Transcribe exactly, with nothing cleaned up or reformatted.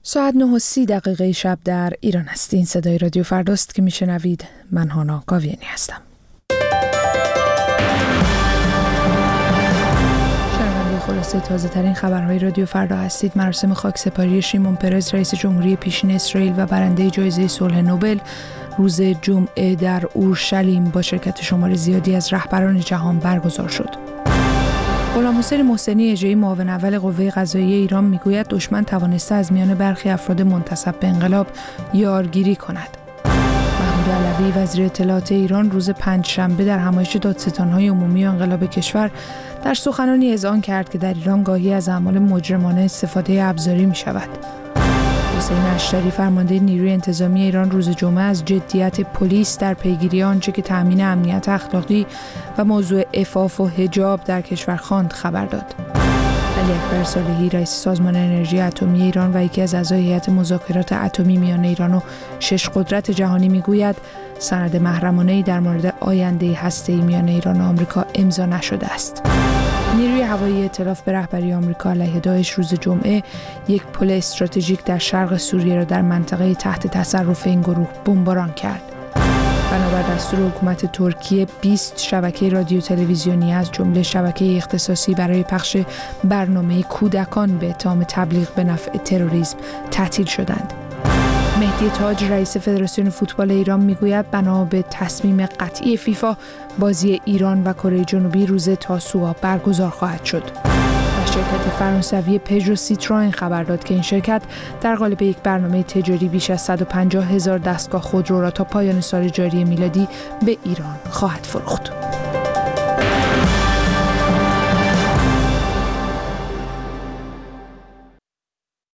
ساعت نه و سی دقیقه شب در ایران است. این صدای رادیو فرداست که میشنوید. من هانا گاویانی هستم. شنونده خلاصه تازه ترین خبرهای رادیو فردا هستید. مراسم خاکسپاری شیمون پرز رئیس جمهوری پیشین اسرائیل و برنده جایزه صلح نوبل روز جمعه در اورشلیم با شرکت شمار زیادی از رهبران جهان برگزار شد. غلام حسین محسنی اجایی معاون اول قوه قضاییه ایران میگوید دشمن توانسته از میان برخی افراد منتسب به انقلاب یارگیری کند. محمود علوی وزیر اطلاعات ایران روز پنجشنبه در همایش دادستان‌های عمومی انقلاب کشور در سخنرانی اذعان کرد که در ایران گاهی از اعمال مجرمانه استفاده ابزاری می‌شود. حسین اشتری فرمانده نیروی انتظامی ایران روز جمعه از جدیت پلیس در پیگیری آنچه که تأمین امنیت اخلاقی و موضوع عفاف و حجاب در کشور خواند خبر داد. علی اکبر صالحی رئیس سازمان انرژی اتمی ایران و یکی از اعضای هیئت مذاکرات اتمی میان ایران و شش قدرت جهانی میگوید سند محرمانه‌ای در مورد آینده هسته‌ای میان ایران و آمریکا امضا نشده است. نیروی هوایی ائتلاف به رهبری آمریکا علیه داعش روز جمعه یک پل استراتژیک در شرق سوریه را در منطقه تحت تصرف این گروه بمباران کرد. بنابر دستور حکومت ترکیه بیست شبکه رادیو تلویزیونی از جمله شبکه اختصاصی برای پخش برنامه کودکان به اتهام تبلیغ به نفع تروریسم تعطیل شدند. مهدی تاج رئیس فدراسیون فوتبال ایران میگوید بنا به تصمیم قطعی فیفا بازی ایران و کره جنوبی روز تاسوعا برگزار خواهد شد. و شرکت فرانسوی پژو سیتروئن خبر داد که این شرکت در قالب یک برنامه تجاری بیش از صد و پنجاه هزار دستگاه خودرو را تا پایان سال جاری میلادی به ایران خواهد فروخت.